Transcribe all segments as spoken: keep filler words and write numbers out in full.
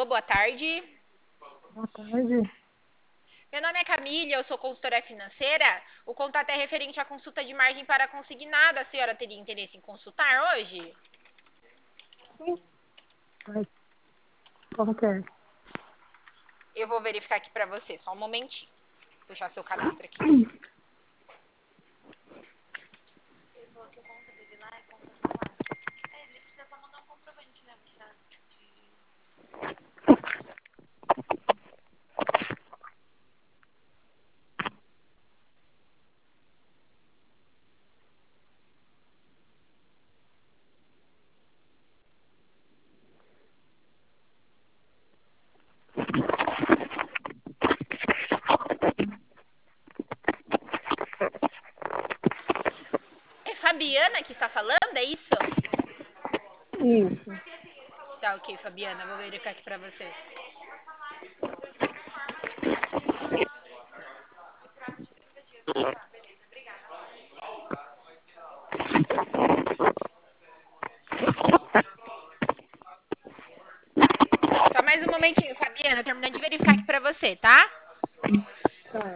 Alô, boa tarde. Boa tarde. Meu nome é Camila, eu sou consultora financeira. O contato é referente à consulta de margem para consignado. A senhora teria interesse em consultar hoje? Sim. Ai, como que é? Eu vou verificar aqui para você, só um momentinho. Vou puxar seu cadastro aqui. Ele falou que o conta dele lá é conta salário. É, ele precisa só mandar um comprovante, né? É Fabiana que está falando, é isso? Isso. Tá, ok, Fabiana, vou verificar aqui para você. Só mais um momentinho, Fabiana, terminando de verificar aqui para você, tá? Tá.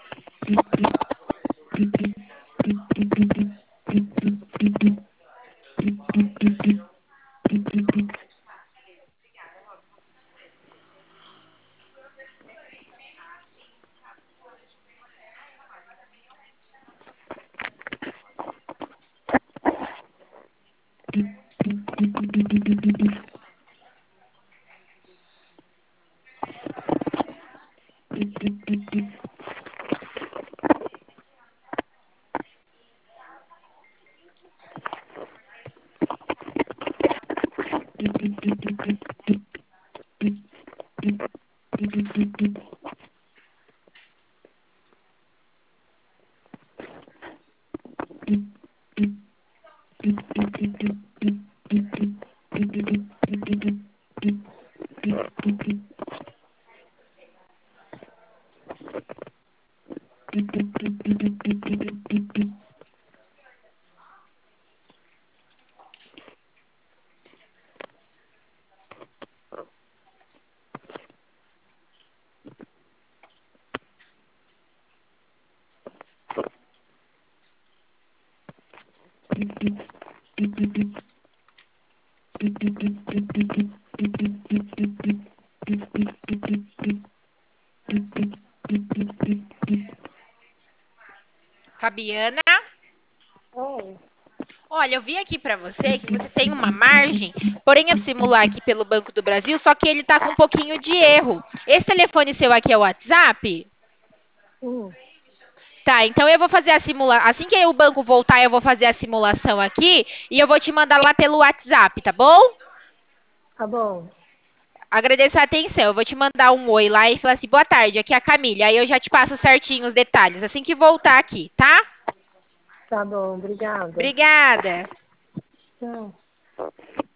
Fabiana, Oi. olha, eu vi aqui para você que você tem uma margem, porém a simular aqui pelo Banco do Brasil, só que ele tá com um pouquinho de erro. Esse telefone seu aqui é o WhatsApp? Sim. Tá, então eu vou fazer a simulação. Assim que o banco voltar, eu vou fazer a simulação aqui e eu vou te mandar lá pelo WhatsApp, tá bom? Tá bom. Agradeço a atenção. Eu vou te mandar um oi lá e falar assim: boa tarde, aqui é a Camila. Aí eu já te passo certinho os detalhes assim que voltar aqui, tá? Tá bom. Obrigada. Obrigada. Tchau.